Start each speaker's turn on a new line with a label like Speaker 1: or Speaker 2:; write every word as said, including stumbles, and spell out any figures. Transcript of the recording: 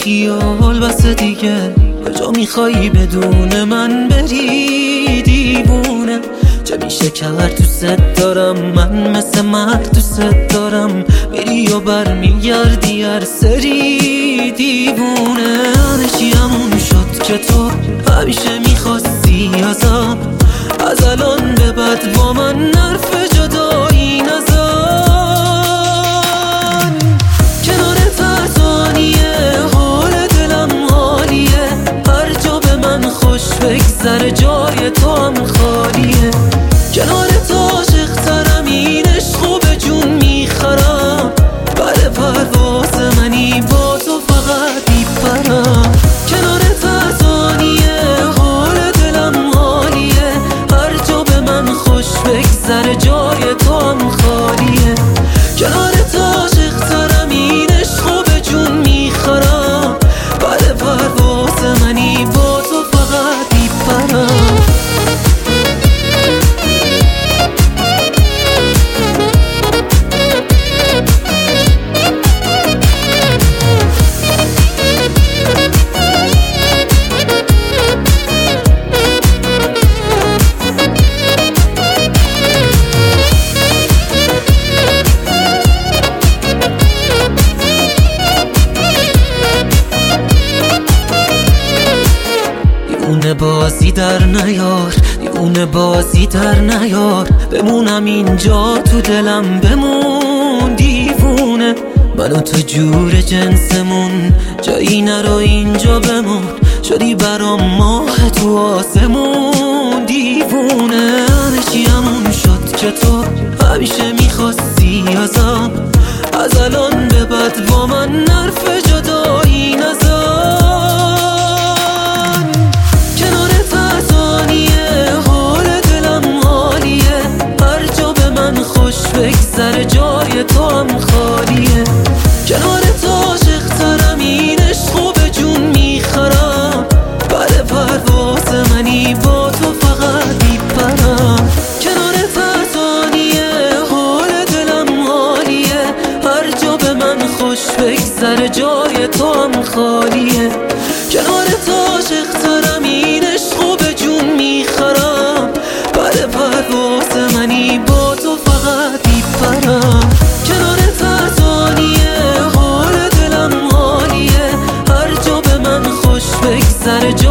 Speaker 1: خیال بس دیگه، کجا میخوایی بدون من بری دیوونه؟ چه میشه کرد دوست دارم، من مثل مرد دوست دارم، میری و برمیگردی هر سری دیوونه. هرچی همون شد که تو همیشه میخواستی ازم، از الان به بعد با من حرف جدایی نزن. کنارت ارزانیه، حال دلم عالیه، هر جا به من خوش بگذره جای تو هم خالیه. کنارت عاشق ترم، این عشقو به جون میخرم، بر پرواز منی با تو فقط میپرم. کنارت ارزانیه، حال دلم عالیه، هر جا به من خوش بگذره جای تو هم خالیه. کنارت عاشق ترم، این عشقو به جون میخرم، بر پرواز منی با تو فقط میپرم. دیوونه بازی در نیار، دیوونه بازی در نیار، بمونم اینجا تو دلم بمون دیوونه. من و تو جور جنسمون، جایی نرو اینجا بمون، شدی برام ماه تو آسمون دیوونه. هرچی همون شد که تو همیشه میخواستی ازم، از الان به بعد با من حرف جدایی نزن. بگذره جای تو هم خالیه. کنارت عاشق ترم، این عشقو به جون میخرم، بر پرواز منی با تو فقط میپرم. کنارت ارزانیه، حال دلم عالیه، هر جا به من خوش بگذره جای تو هم خالیه. کنارت عاشق ترم، این عشقو به جون میخرم، بر پرواز منی با تو فقط میپرم. کنارت ارزانیه، حال دلم عالیه، هر جا به من خوش بگذره